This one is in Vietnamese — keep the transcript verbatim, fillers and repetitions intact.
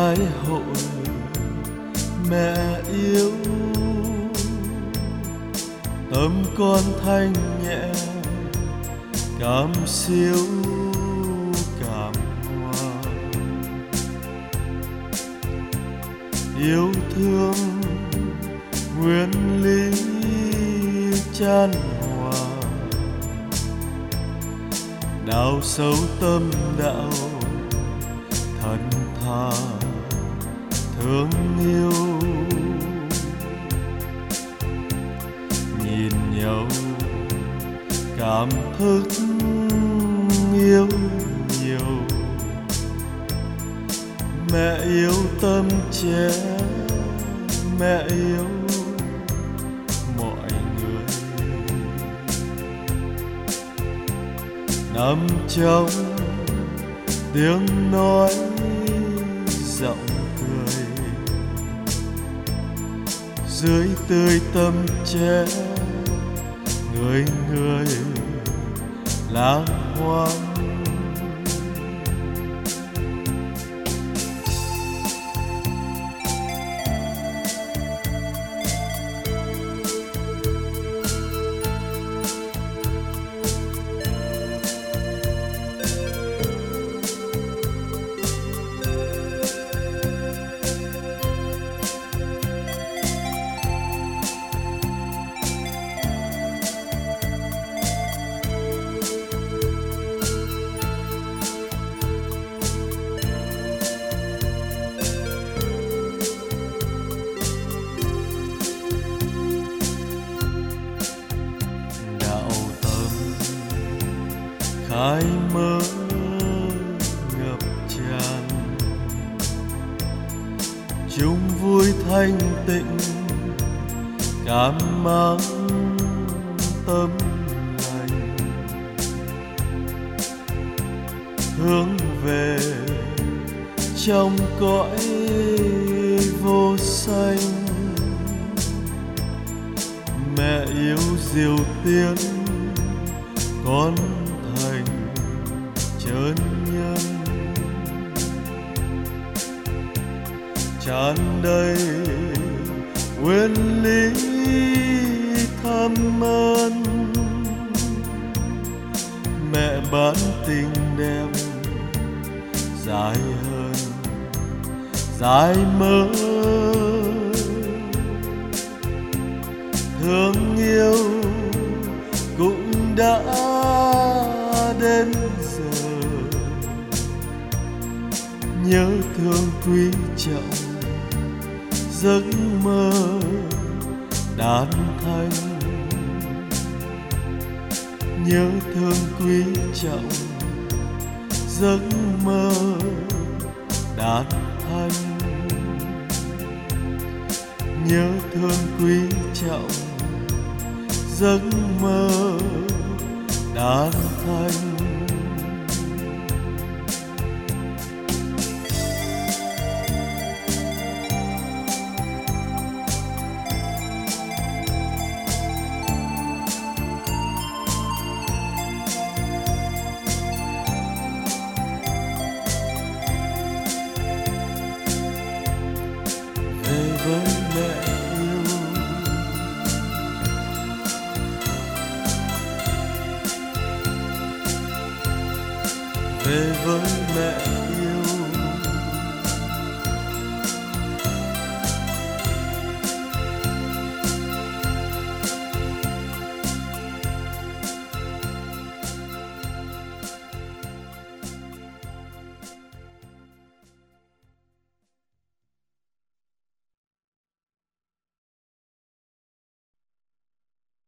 khai hội mẹ yêu, tâm con thanh nhẹ cảm siêu cảm hoa. Yêu thương nguyên lý chan hòa, đào sâu tâm đạo thân tha thương yêu. Nhìn nhau cảm thức yêu nhiều, mẹ yêu tâm trẻ, mẹ yêu mọi người. Nằm trong tiếng nói giọng cười, dưới tươi tâm trẻ người người lá hoa. Khai mơ ngập tràn, chung vui thanh tịnh cảm mang tâm lành, hướng về trong cõi vô sanh. Mẹ yêu diệu tiên con thành chân nhân, tràn đầy nguyên lý thâm ơn. Mẹ bán tình đẹp dài hơn dài mơ, thương yêu cũng đã đến giờ. Nhớ thương quý trọng giấc mơ đàn thanh, nhớ thương quý trọng giấc mơ đàn thanh, nhớ thương quý trọng giấc mơ đàn thanh.